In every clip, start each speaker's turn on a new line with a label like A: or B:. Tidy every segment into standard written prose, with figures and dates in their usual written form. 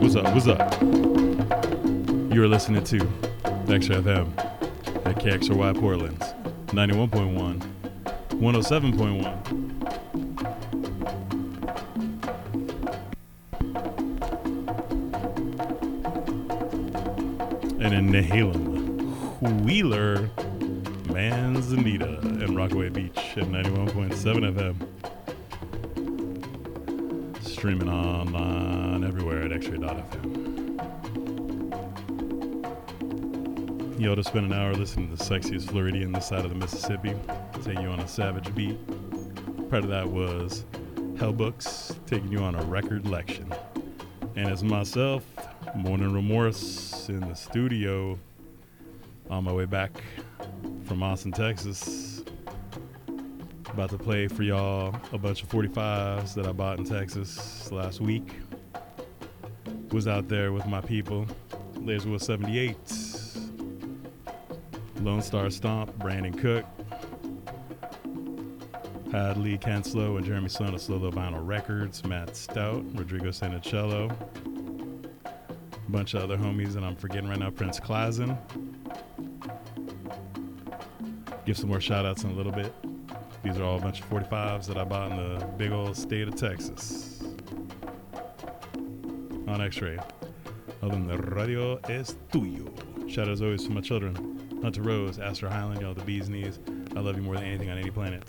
A: What's up? What's up? You're listening to Extra FM at KXRY Portland, 91.1, 107.1. And in Nehalem, Wheeler, Manzanita, and Rockaway Beach at 91.7 FM. Streaming online everywhere at x-ray.fm. Yo, to spend an hour listening to the sexiest Floridian this side of the Mississippi. Taking you on a savage beat. Part of that was Hellbooks, taking you on a record lection. And it's myself, Morning Remorse, in the studio on my way back from Austin, Texas. About to play for y'all a bunch of 45s that I bought in Texas last week. Was out there with my people. Lasersville 78, Lone Star Stomp, Brandon Cook. Had Lee Kenslow and Jeremy Sloan of Slow Vinyl Records, Matt Stout, Rodrigo Sanicello. A bunch of other homies that I'm forgetting right now, Prince Klazen. Give some more shout outs in a little bit. These are all a bunch of 45s that I bought in the big old state of Texas. On X-Ray. Other than the radio es tuyo. Shout out as always to my children. Hunter Rose, Astor Highland, y'all the bee's knees. I love you more than anything on any planet.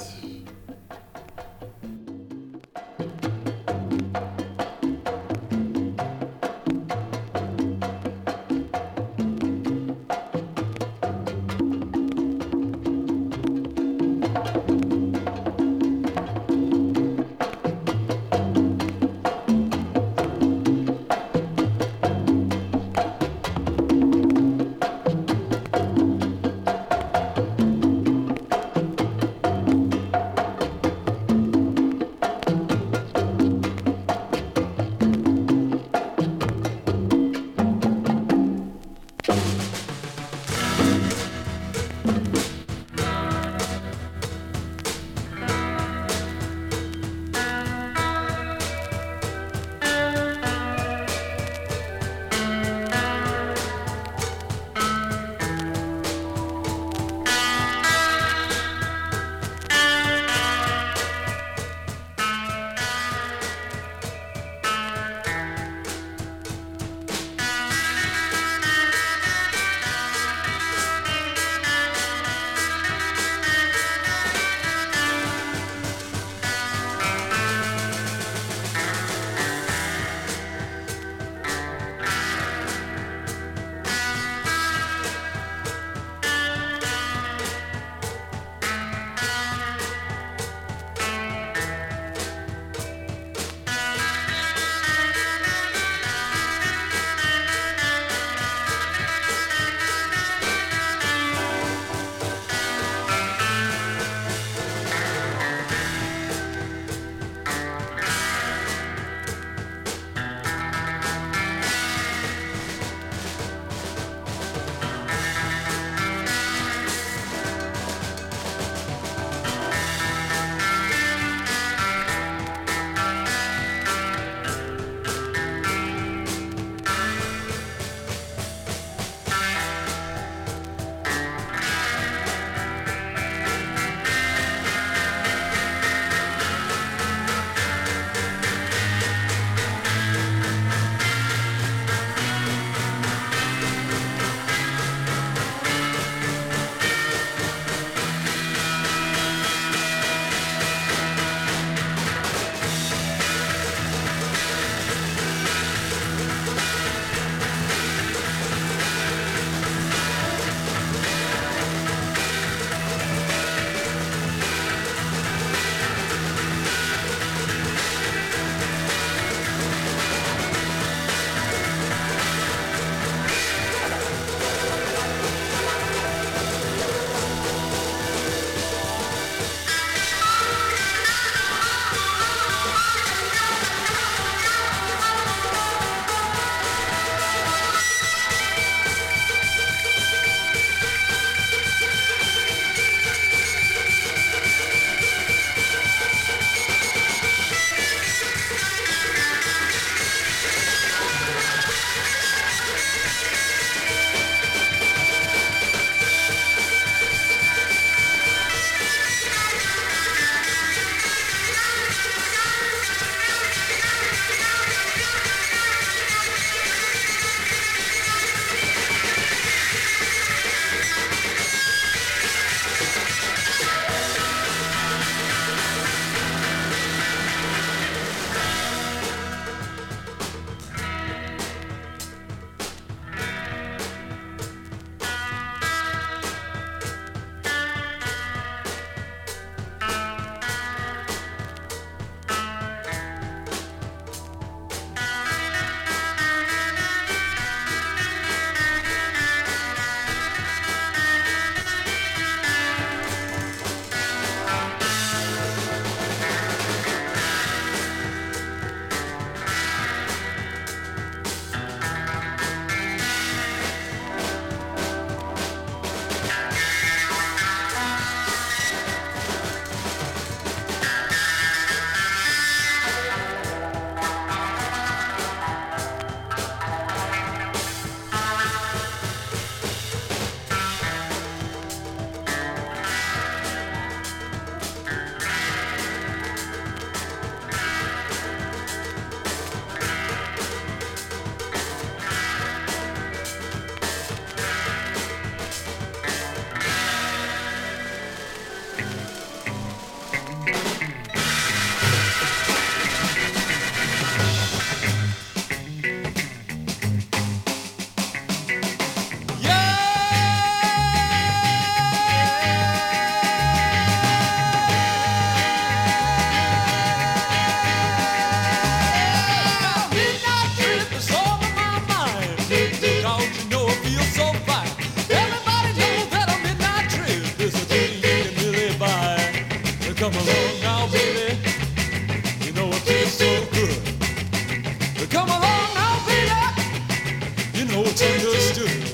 B: know it's understood.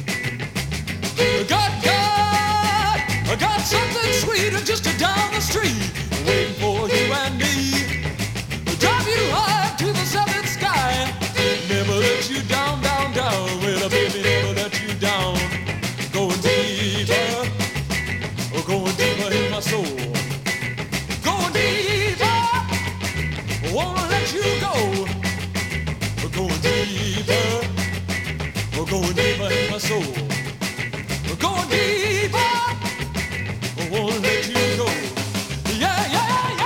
B: I got something sweeter just down the street, waiting for you and me. Drive you high to the seventh sky, never let you down, down, down. Well, baby, never let you down. Going deeper, oh, going deeper in my soul. Going deeper, won't let you go. Going deeper, oh, going deeper in my soul. Going deeper, won't let you go. Yeah, yeah, yeah.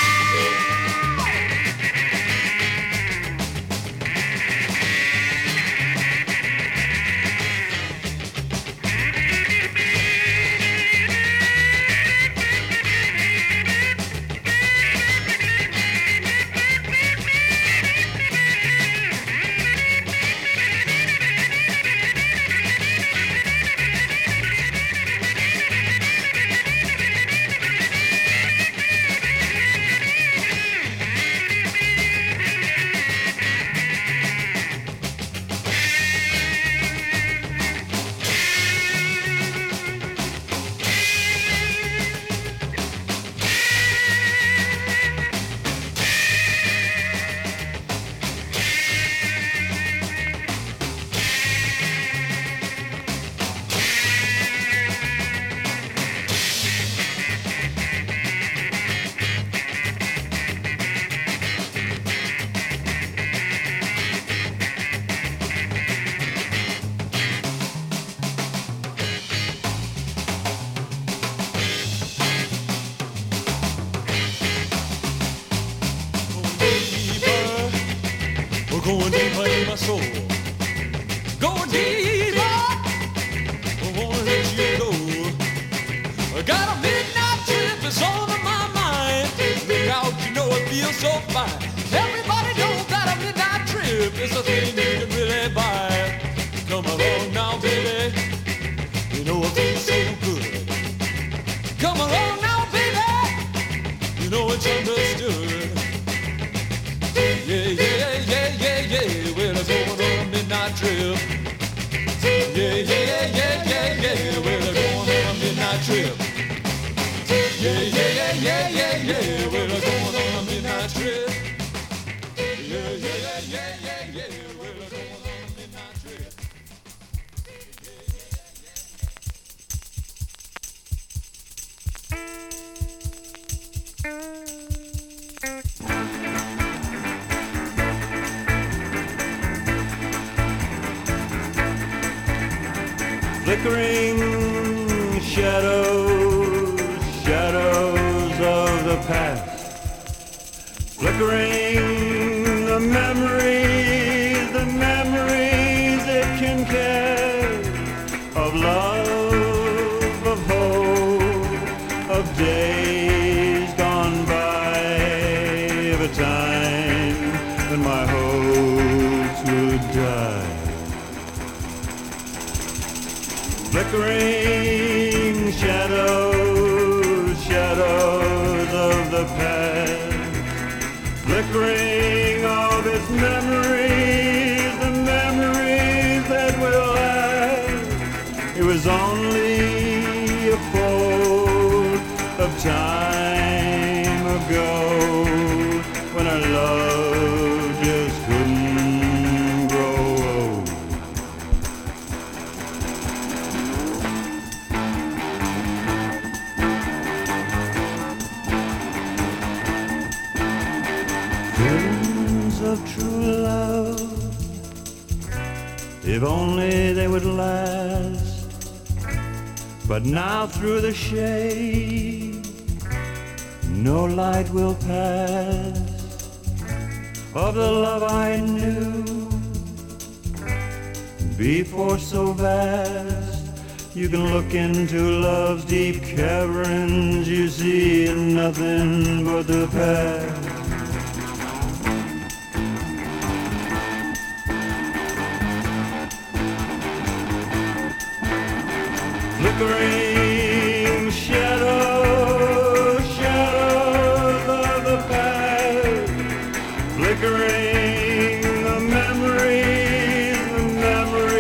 B: Going deeper in my soul. Going deeper, I won't let you go. I got a midnight trip, it's on my mind. Look out, you know it feels so fine. Everybody knows that a midnight trip is a thing you can really buy. Come along now, baby, you know it feels so good. Come along now, baby, you know it's understood. Yeah, yeah, yeah, yeah, yeah, well, let's go on a midnight trip. Yeah, yeah, yeah, yeah, yeah, well, let's go on a midnight trip. Yeah, yeah, yeah, yeah, yeah, yeah, well, let's go on a midnight trip. Yeah, yeah, yeah, yeah, yeah, yeah, well, let's go on a midnight trip.
C: Flickering shadows, shadows of the past. Flickering the memories it can carry. Of love, of hope, of days gone by. Of a time when my hopes would die. Flickering shadows, shadows of the past. Flickering of its memories, the memories that will last. It was only a fold of time ago when our love just couldn't grow old. Visions of true love, if only they would last. But now through the shade, no light will pass of the love I knew before so vast. You can look into love's deep caverns, you see nothing but the past. Flickering shadows, shadows of the past. Flickering the memories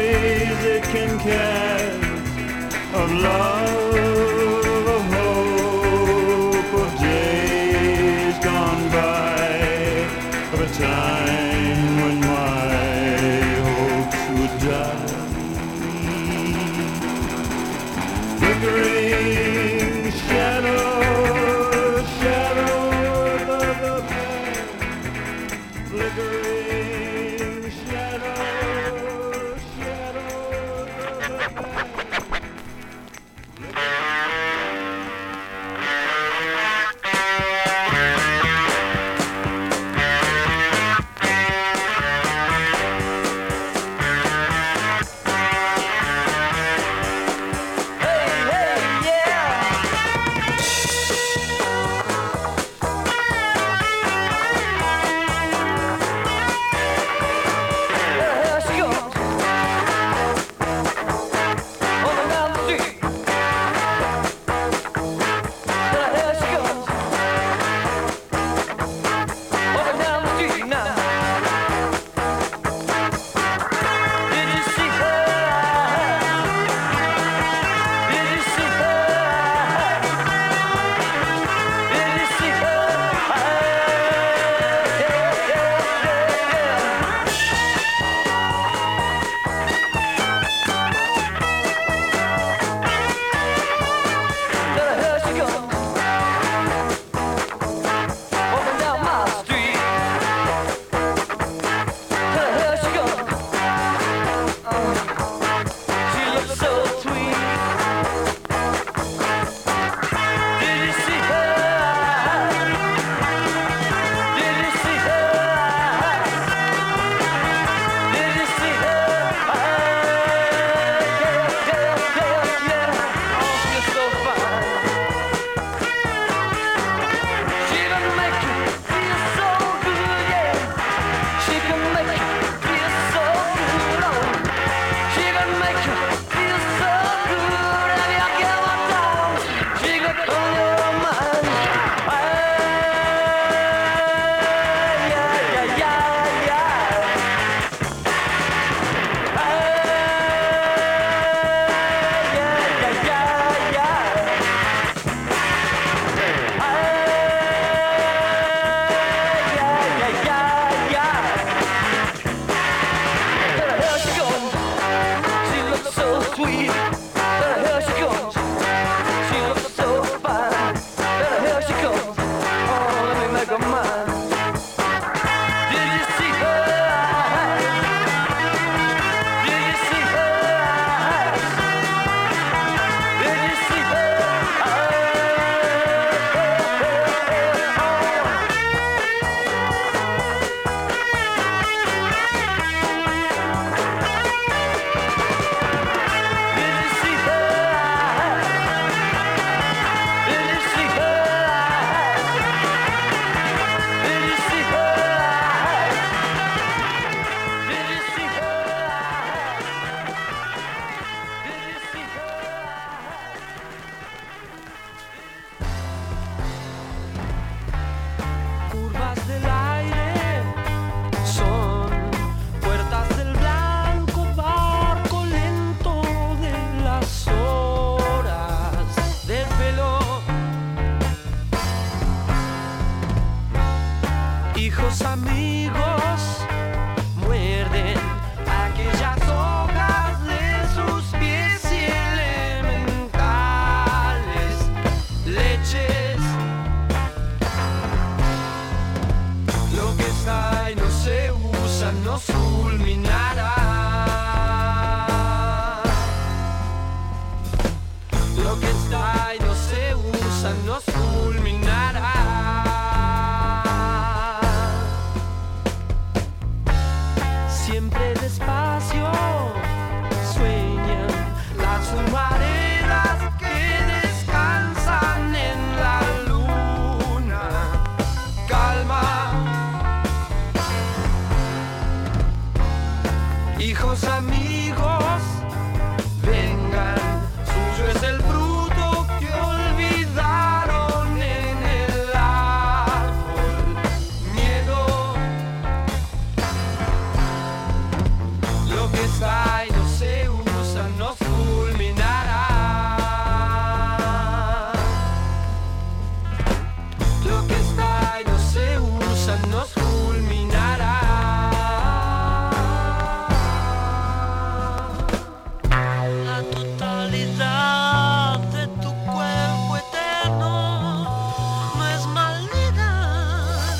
D: Hijos amigos, vengan, suyo es el fruto que olvidaron en el árbol. Miedo, lo que está y no se usa nos fulminará. Lo que está y no se usa nos fulminará. La totalidad de tu cuerpo eterno no es maldad.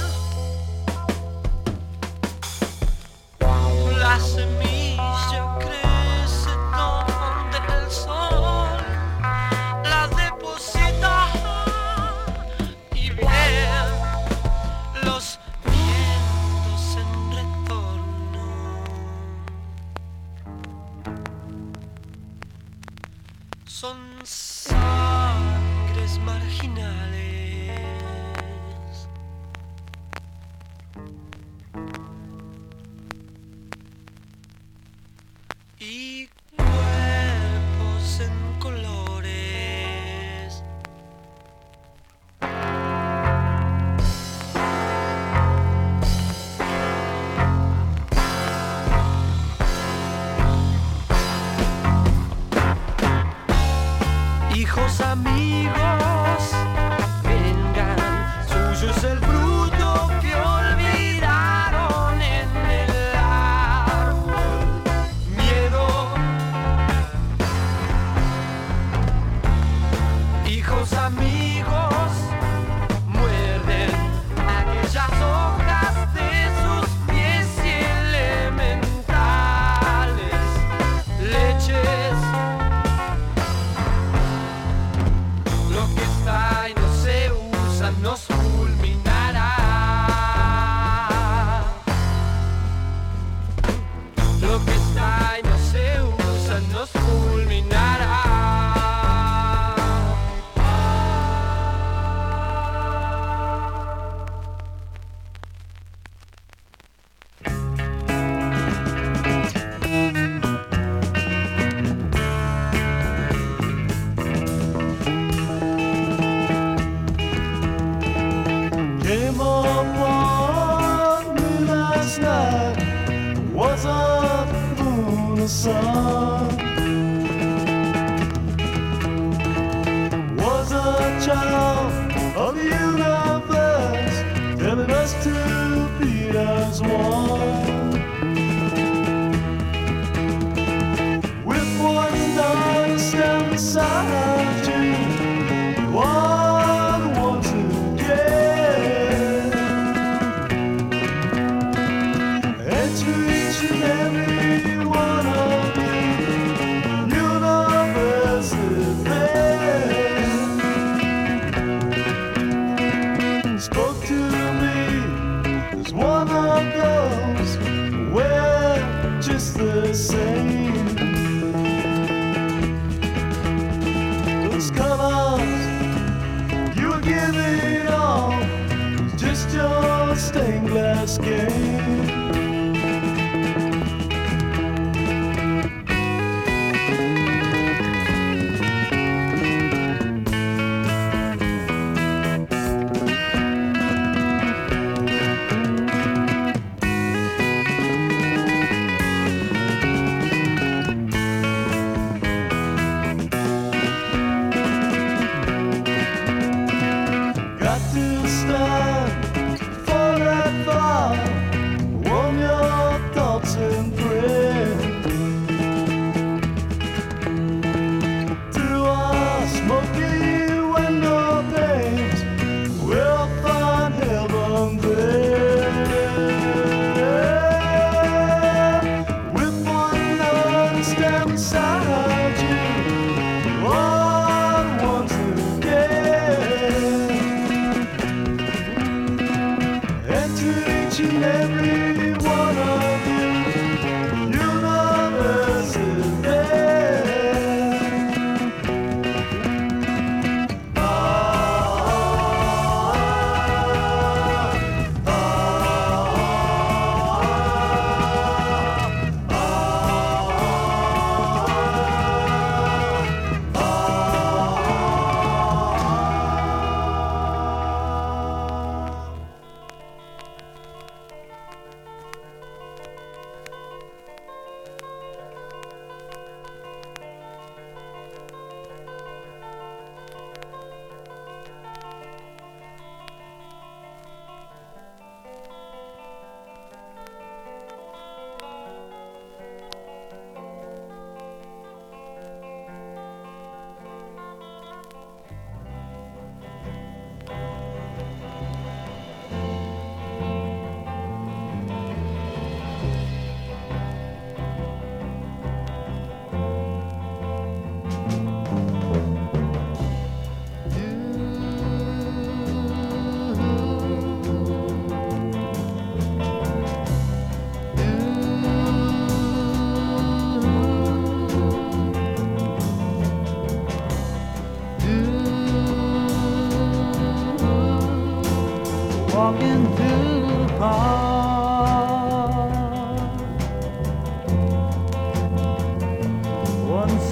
D: La semilla crece donde el sol la deposita y ven los vientos en retorno. Son sangres marginales y cuerpos en colores. Hijos amigos, vengan, suyo es el fruto que olvidaron en el árbol. Miedo, hijos amigos, muerden aquellas hojas de sus pies y elementales leches. Lo que está y no se usa nos fulminará. Lo que está y no se usa nos fulminará.
C: Came upon me last night. Was a moon or sun? Was a child of the universe, telling us to be as one. With one night stand beside you, you are the one to get. And to each and every one of you, the universe is there. Spoke to me as one of those, we're just the same. Those colors you were giving off was just your stained glass game. Got to start for that far.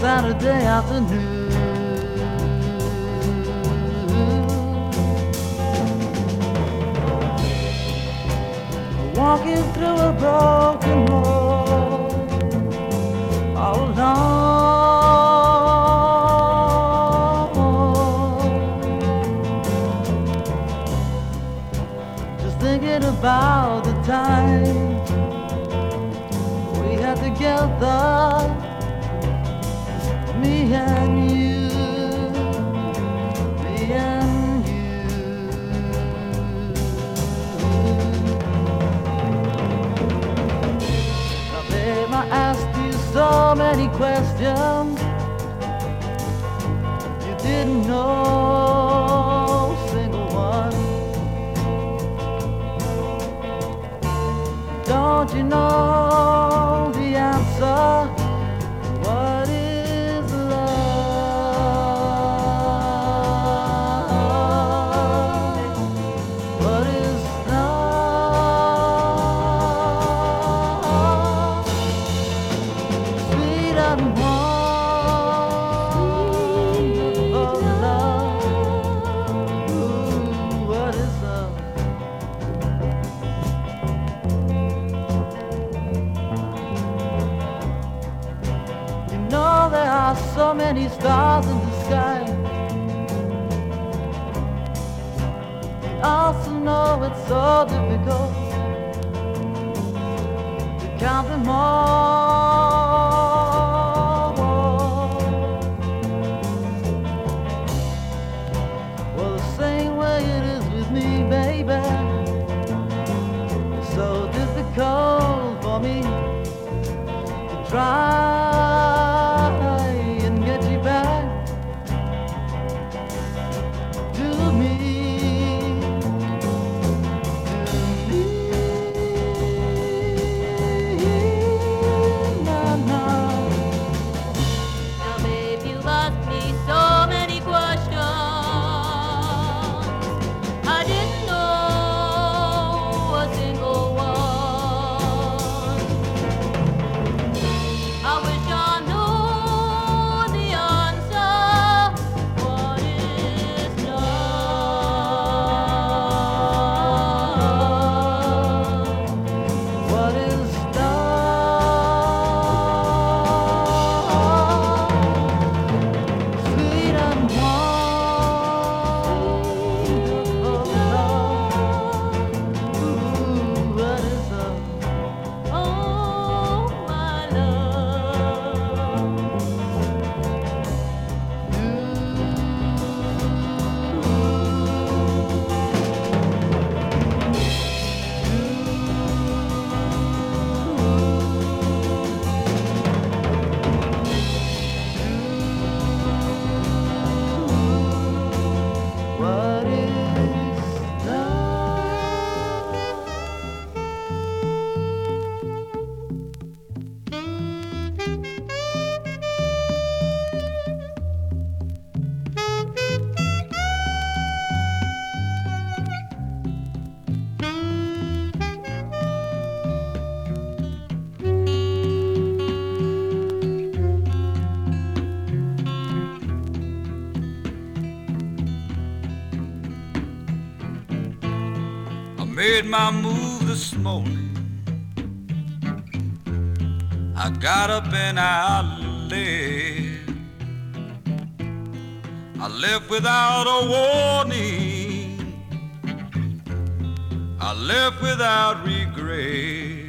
E: Saturday afternoon. Walking through a broken road all alone, just thinking about the time we had together, me and you, me and you. Now babe, I asked you so many questions, you didn't know a single one. Don't you know the answer? What is love? What is love? Sweet and wonderful love. Ooh, what is love? You know there are so many stars in the sky. You also know it's so difficult to count them all. Well, the same way it is with me, baby. It's so difficult for me to try and get you back to me, now.
F: Now, babe, you asked me so many questions. I didn't know a single one. I wish I knew the answer. What is love?
E: What is love? Sweet and wonderful love. Ooh, what is love?
F: Oh, my love.
E: What is love?
B: I made my move this morning. I got up and I left. I left without a warning. I left without regret.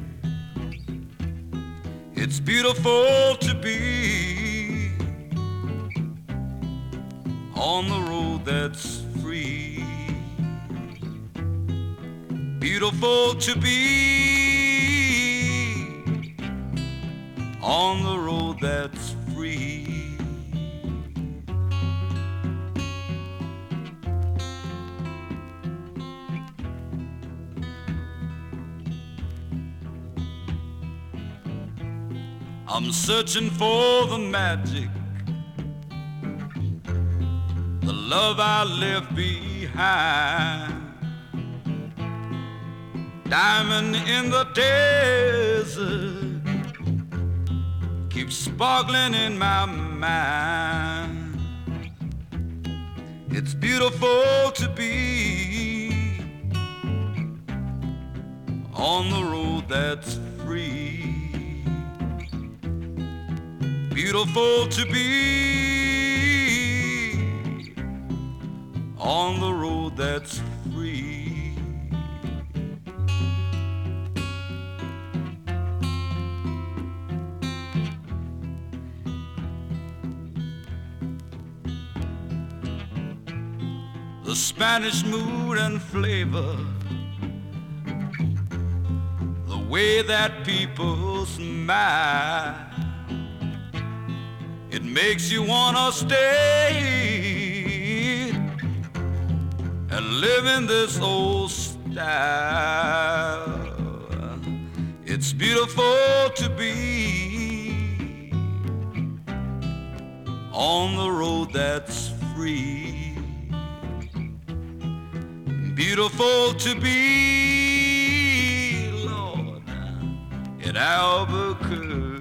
B: It's beautiful to be on the road that's free. Beautiful to be on the road that's free. I'm searching for the magic, the love I left behind. Diamond in the desert,
G: keeps sparkling in my mind. It's beautiful to be on the road that's free. Beautiful to be on the road that's free. The Spanish mood and flavor, the way that people smile, it makes you wanna stay and live in this old style. It's beautiful to be on the road that's free. Beautiful to be, Lord, in Albuquerque.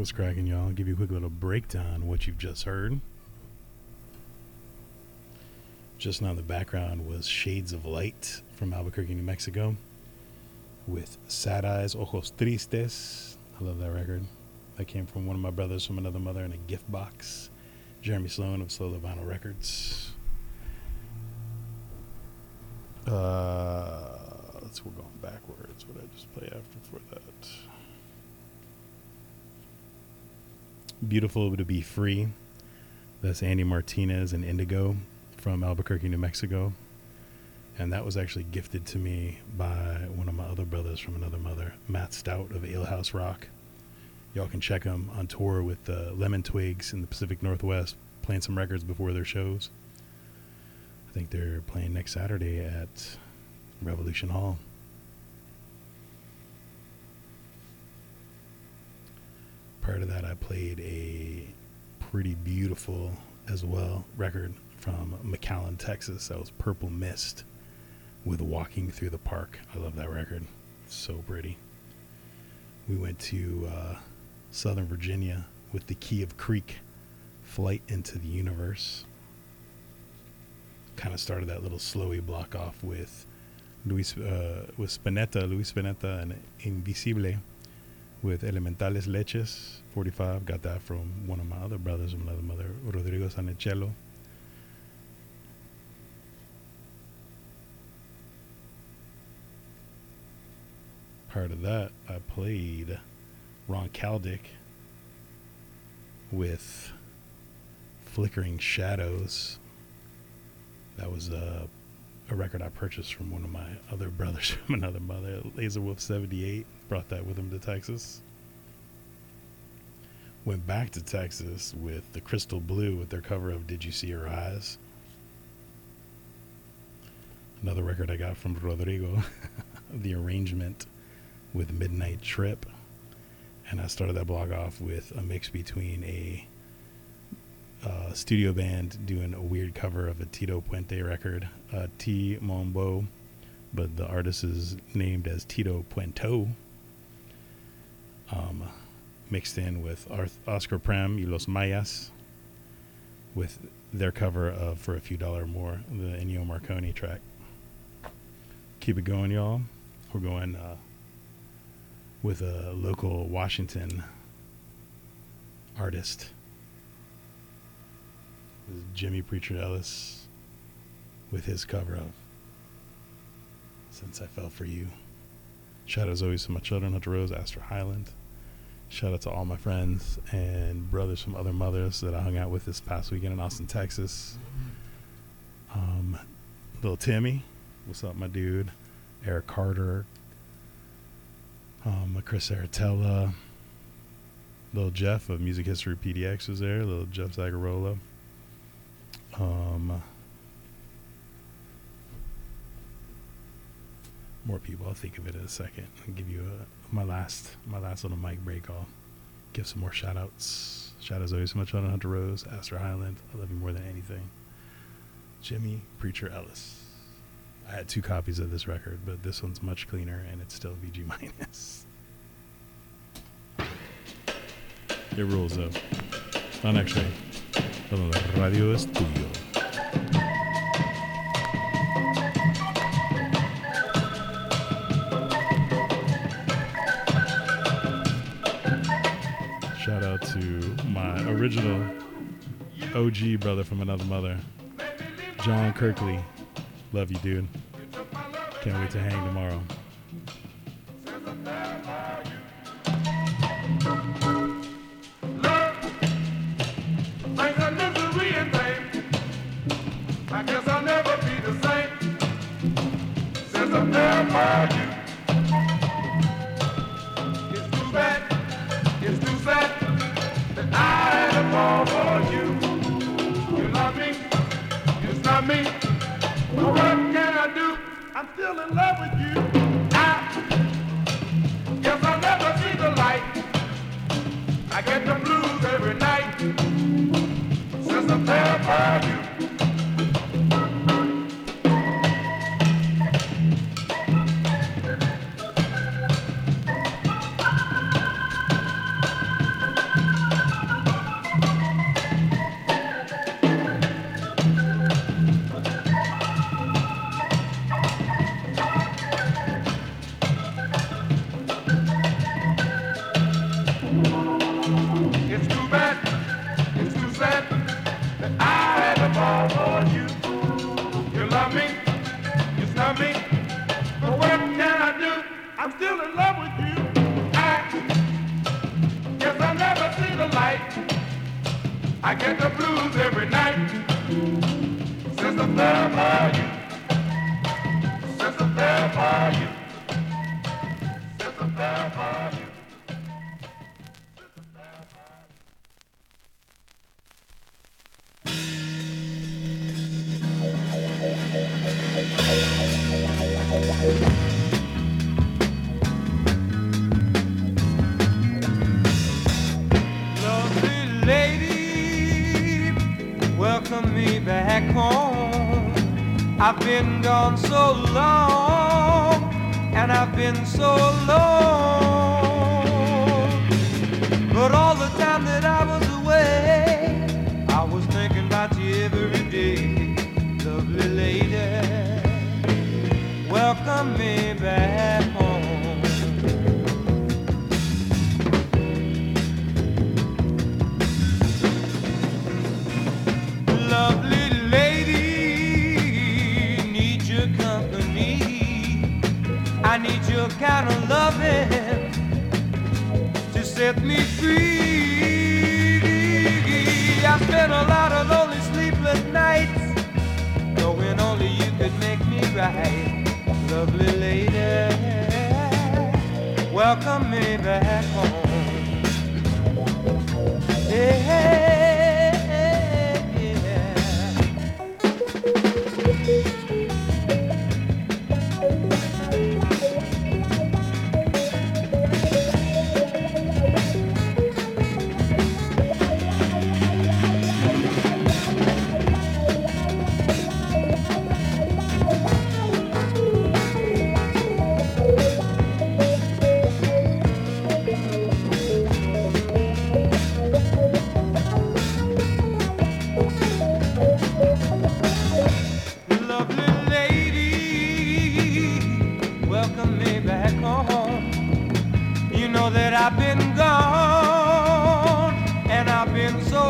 A: What's cracking, y'all? I'll give you a quick little breakdown of what you've just heard. Just now in the background was Shades of Light from Albuquerque, New Mexico with Sad Eyes, Ojos Tristes. I love that record. That came from one of my brothers from another mother in a gift box. Jeremy Sloan of Solo Vinyl Records. We're going backwards. What did I just play after for that? Beautiful to Be Free. That's Andy Martinez and Indigo from Albuquerque, New Mexico. And that was actually gifted to me by one of my other brothers from another mother, Matt Stout of Alehouse Rock. Y'all can check him on tour with Lemon Twigs in the Pacific Northwest, playing some records before their shows. I think they're playing next Saturday at Revolution Hall. Prior to that, I played a pretty beautiful as well record from McAllen, Texas. That was Purple Mist with Walking Through the Park. I love that record. It's so pretty. We went to Southern Virginia with the Key of Creek, Flight into the Universe. Kind of started that little slowy block off with Luis Spinetta and Invisible with Elementales Leches 45. Got that from one of my other brothers from another mother, Rodrigo Sanechello. Part of that, I played Ron Caldick with Flickering Shadows. That was a record I purchased from one of my other brothers from another mother, Laser Wolf 78. Brought that with him to Texas. Went back to Texas with the Crystal Blue with their cover of Did You See Her Eyes? Another record I got from Rodrigo, The Arrangement with Midnight Trip. And I started that blog off with a mix between a studio band doing a weird cover of a Tito Puente record, T. Mombo, but the artist is named as Tito Puento. Mixed in with Oscar Prem y Los Mayas with their cover of For a Few Dollar More, the Ennio Morricone track. Keep it going, y'all. We're going with a local Washington artist. This is Jimmy Preacher Ellis with his cover of Since I Fell for You. Shout out as always to my children, Hunter Rose, Astor Highland. Shout out to all my friends and brothers from other mothers that I hung out with this past weekend in Austin, Texas. Little Timmy, what's up, my dude? Eric Carter, Chris Aratella, Little Jeff of Music History PDX was there. Little Jeff Zagarola. More people. I'll think of it in a second. I'll give you my last little mic break. I'll give some more shout outs. Shout outs always so much on Hunter Rose, Astor Highland. I love you more than anything. Jimmy Preacher Ellis. I had 2 copies of this record, but this one's much cleaner and it's still VG minus. It rules though. Not actually. Radio es tuyo. Shout out to my original OG brother from another mother, John Kirkley. Love you, dude. Can't wait to hang tomorrow.
H: I guess I'll never be the same since I'm there for you. It's too bad, it's too sad that I had to fall for you. You love me, it's not me. But what can I do? I'm still in love with you. I guess I'll never see the light. I get the blues every night since I'm there for you. fall for you. You love me, you snub me, but what can I do? I'm still in love with you. I guess I'll never see the light. I get the blues every night. Since I fell for you. Since I fell for you. Since I fell for you.
D: Lovely lady, welcome me back home. I've been gone so long, and I've been so alone. But all the time that I was away, I was thinking about you every day. Lovely lady, welcome me back home. Lovely lady, need your company. I need your kind of loving to set me free. I spent a lot of lonely sleepless nights, knowing only you could make me right. Lovely lady, welcome me back home. Yeah. I've been gone, and I've been so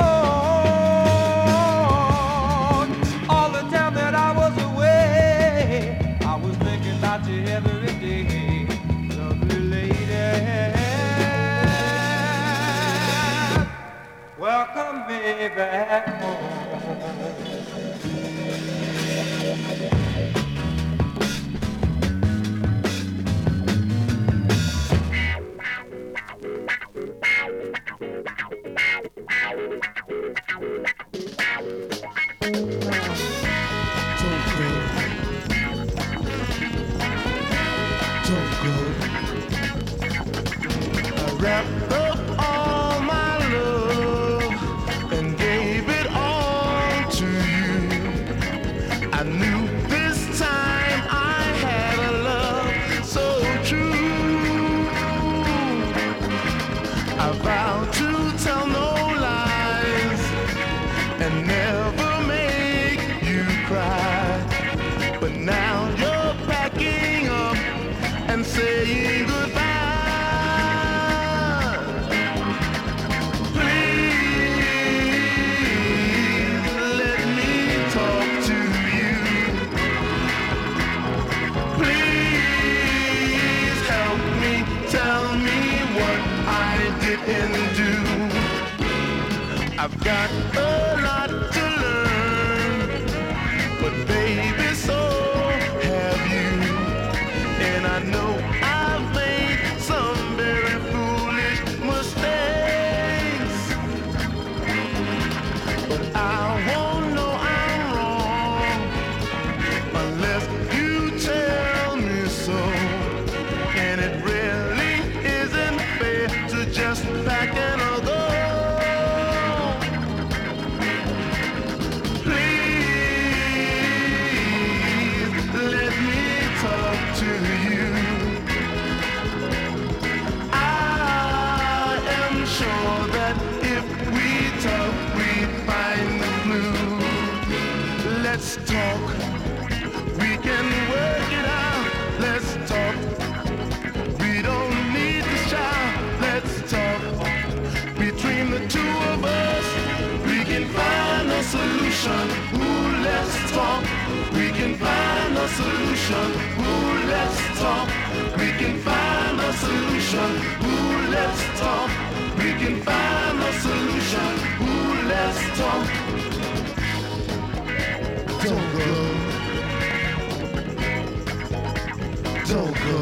D: alone. All the time that I was away, I was thinking about you every day. Lovely lady, welcome me back home.
H: Wrapped up all my love and gave it all to you. I knew this time I had a love so true. I vowed to tell no lies and never make you cry. But now you're packing up and saying goodbye. I've got a lot to learn, but baby, so have you. And I know I've made some very foolish mistakes, but I won't know I'm wrong unless you tell me so. And it really isn't fair to just pack and go. solution. Ooh, let's talk. We can find a solution. Ooh, let's talk. We can find a solution. Ooh, let's talk. We can find a solution. Ooh, let's talk. Don't go. Don't go.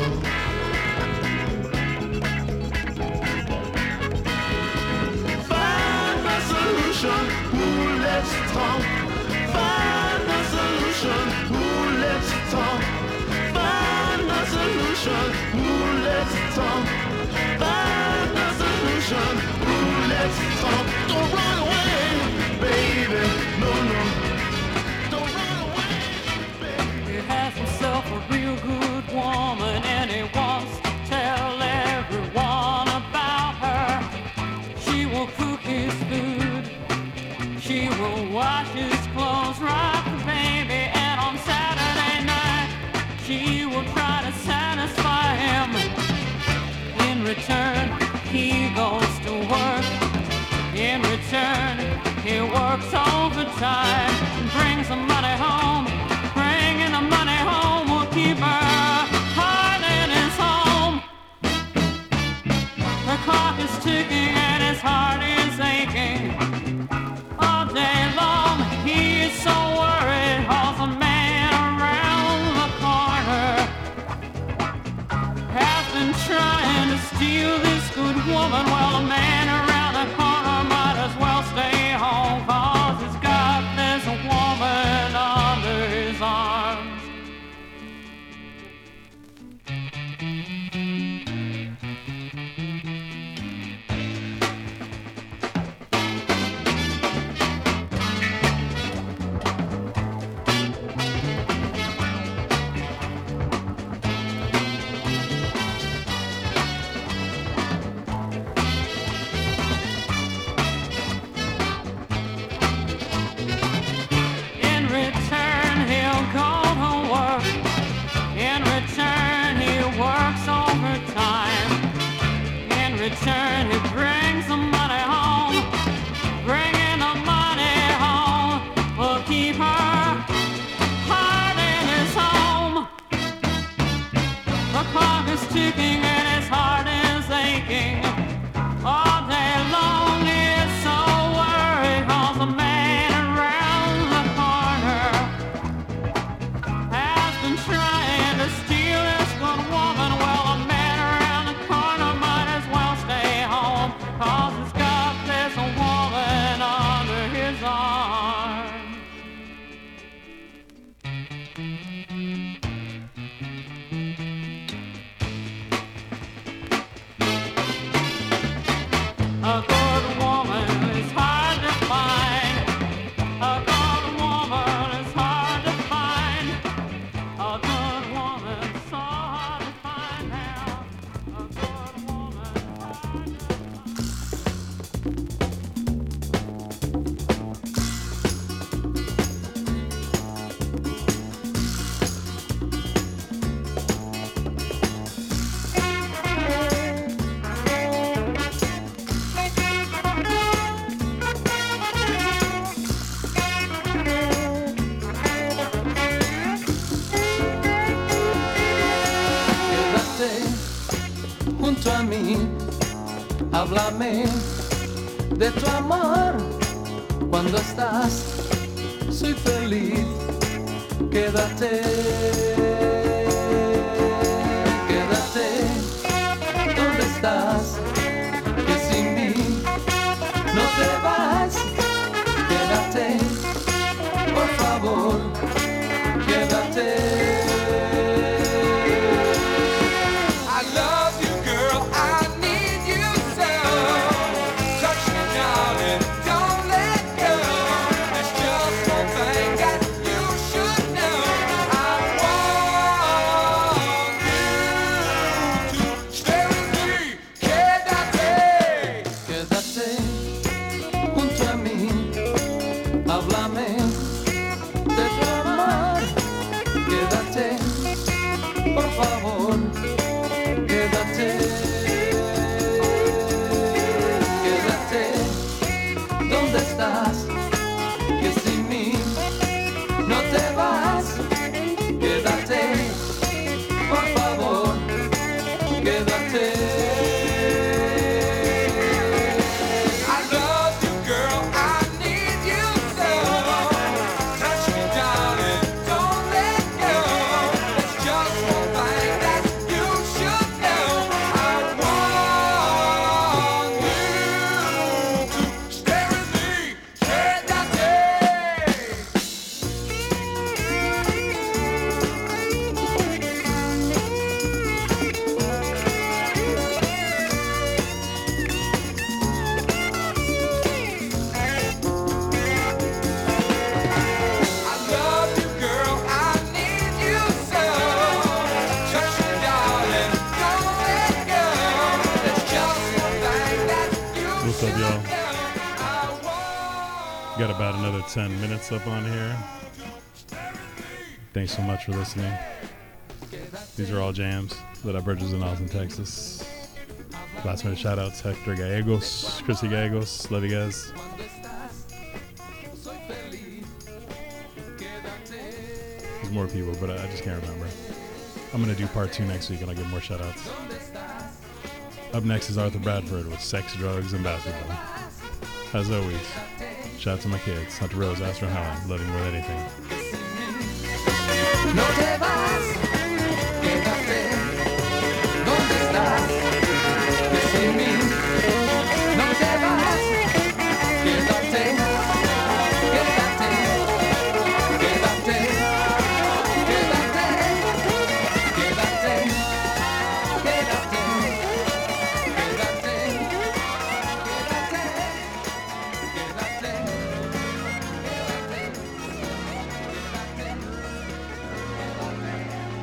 H: Find a solution. Ooh, let's talk. Find a solution. Ooh, let's talk. Find a solution. Ooh, let's talk. Find a solution. Ooh, let's talk. Don't run away, baby. No, no. Don't run away, baby.
E: He has himself a real good woman and he wants to tell everyone about her. She will cook his food. She will wash his clothes, rock the baby, and on Saturday night she will try to satisfy him. In return, he goes to work. In return, he works overtime and brings the money home. Bringing the money home will keep her heart in his home. The clock is ticking and his heart is aching. All day long he is so worried, cause a man around the corner has been trying to steal this good woman. Well, a man around the corner might as well stay home, cause he's got this woman under his arms. In return, he'll go to work. In return, he works overtime. In return, he brings the money home. Bringing the money home will keep her heart in his home. The clock is ticking and his heart is aching. All day long he is so worried, cause the man around the corner has been trying to steal this good woman. Well, a man around the corner might as well stay home, cause he's got this woman under his arm. A good woman is hard to find. A good woman is hard to find. A good woman is so hard to find now. A good woman is hard to find.
I: Quédate junto a mí, háblame de tu amor. Cuando estás, soy feliz. Quédate, quédate, ¿dónde estás? Que sin mí no te vas. Quédate, por favor, quédate.
D: I love you, girl. I need you so. Touch me, darling. Don't let go. There's just one thing that you should know. I want you to stay with me. Quédate.
I: Quédate junto a mí, háblame de tu amor. Quédate, por favor, quédate. Quédate, ¿dónde estás? Que sin mí
A: Got about another 10 minutes up on here. Thanks so much for listening. These are all jams that I purchased in Austin, Texas. Last minute shout outs, Hector Gallegos, Chrissy Gallegos, love you guys. There's more people, but I just can't remember. I'm going to do part 2 next week and I'll get more shout outs. Up next is Arthur Bradford with Sex, Drugs, and Basketball. As always, shout out to my kids, Hunter Rose, Astro Helen, love you more than anything.
I: No te vas, quédate, ¿dónde estás? Que sin mí no te vas, quédate, quédate, quédate, quédate, quédate, quédate, quédate, quédate, quédate.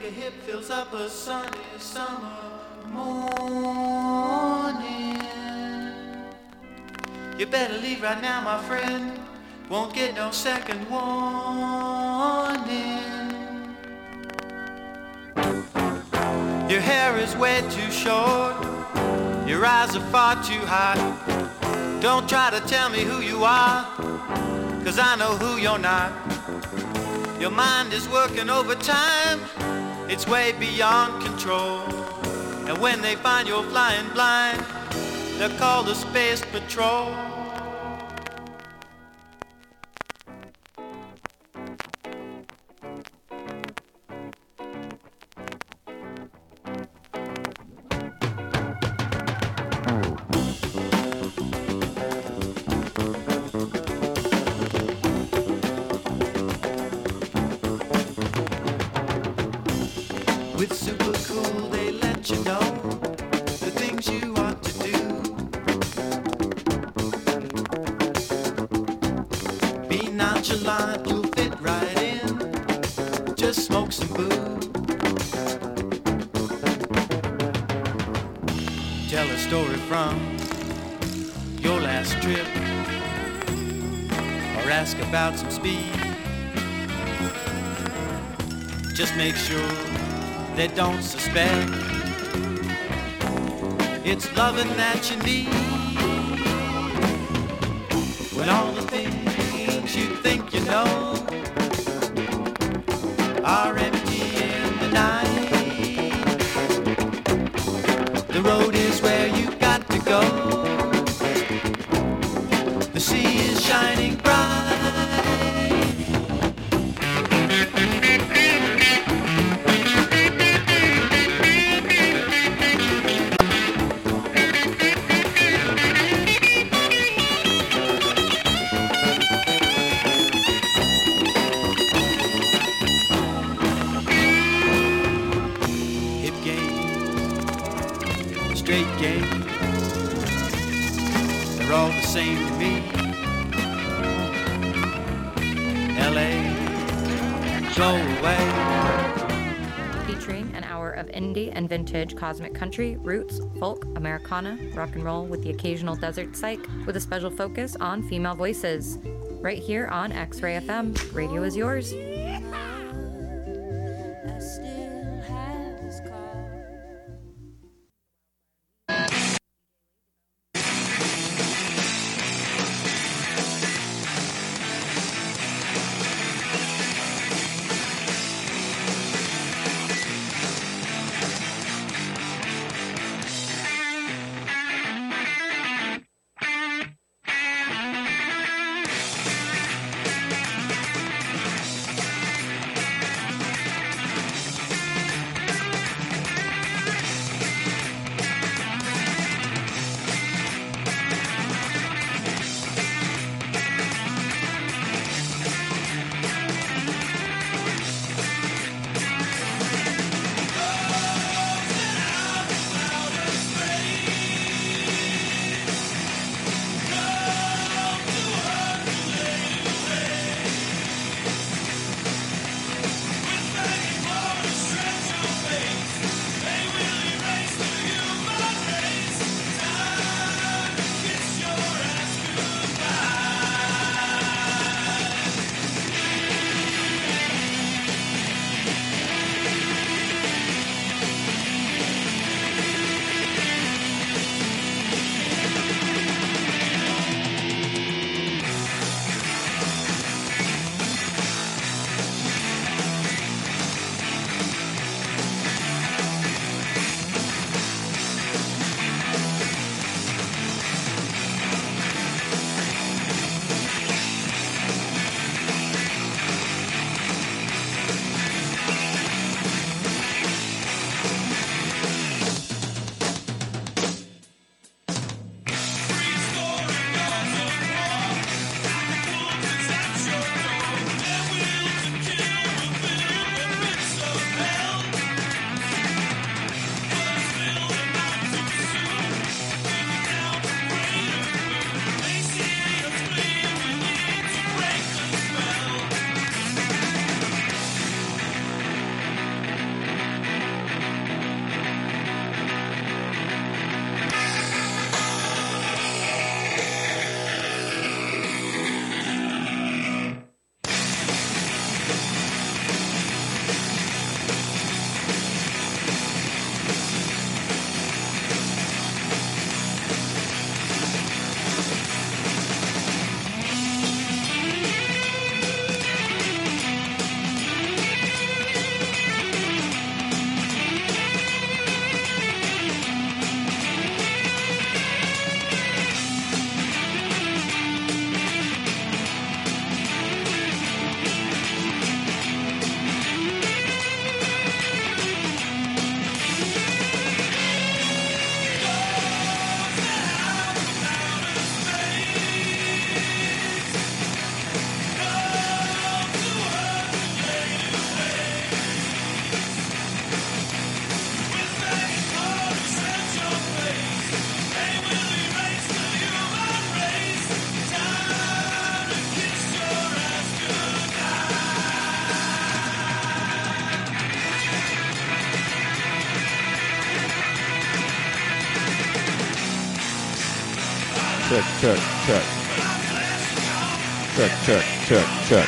J: your hip fills up a sunny summer morning. You better leave right now, my friend. Won't get no second warning. Your hair is way too short. Your eyes are far too hot. Don't try to tell me who you are, 'cause I know who you're not. Your mind is working overtime. It's way beyond control. And when they find you're flying blind, they'll call the Space Patrol. With super cool, they let you know the things you ought to do. Be nonchalant, you'll fit right in. Just smoke some boo. Tell a story from your last trip, or ask about some speed. Just make sure they don't suspect it's loving that you need. When all the things you think you know are empty in the night, the road is where you got to go. The sea is shining bright. Straight games, they're all the same to me. LA, go away.
K: Featuring an hour of indie and vintage cosmic country, roots, folk, Americana, rock and roll with the occasional desert psych, with a special focus on female voices. Right here on X-Ray FM, radio is yours.
L: Check, check, check. Check, check, check, check.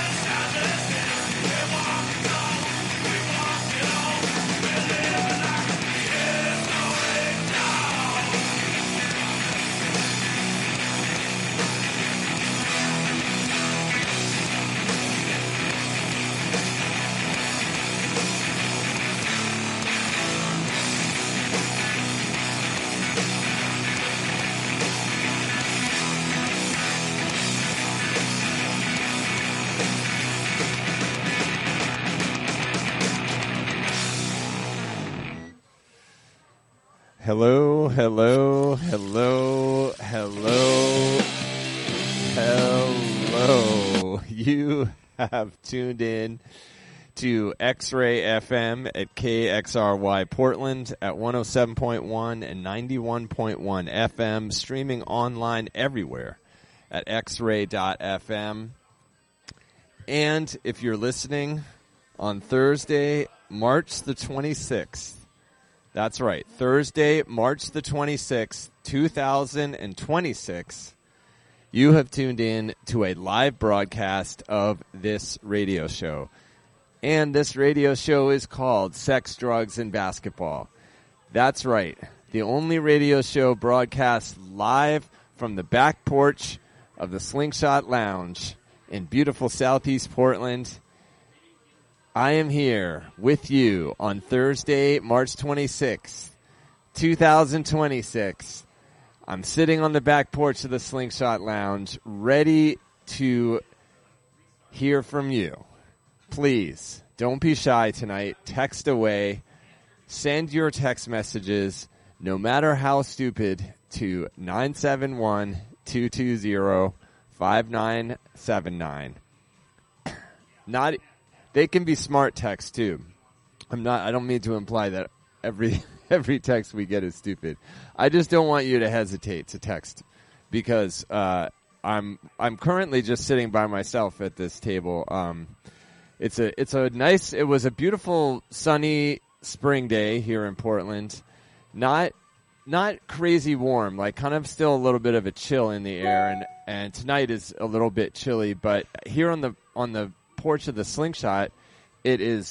L: Hello, hello, hello, hello, hello. You have tuned in to X-Ray FM at KXRY Portland at 107.1 and 91.1 FM, streaming online everywhere at xray.fm. And if you're listening on Thursday, March the 26th, that's right, Thursday, March the 26th, 2026, you have tuned in to a live broadcast of this radio show. And this radio show is called Sex, Drugs, and Basketball. That's right, the only radio show broadcast live from the back porch of the Slingshot Lounge in beautiful Southeast Portland. I am here with you on Thursday, March 26th, 2026. I'm sitting on the back porch of the Slingshot Lounge, ready to hear from you. Please, don't be shy tonight. Text away. Send your text messages, no matter how stupid, to 971-220-5979. They can be smart texts too. I don't mean to imply that every text we get is stupid. I just don't want you to hesitate to text because I'm currently just sitting by myself at this table. It was a beautiful sunny spring day here in Portland. Not crazy warm, like kind of still a little bit of a chill in the air, and tonight is a little bit chilly, but here on the porch of the Slingshot, it is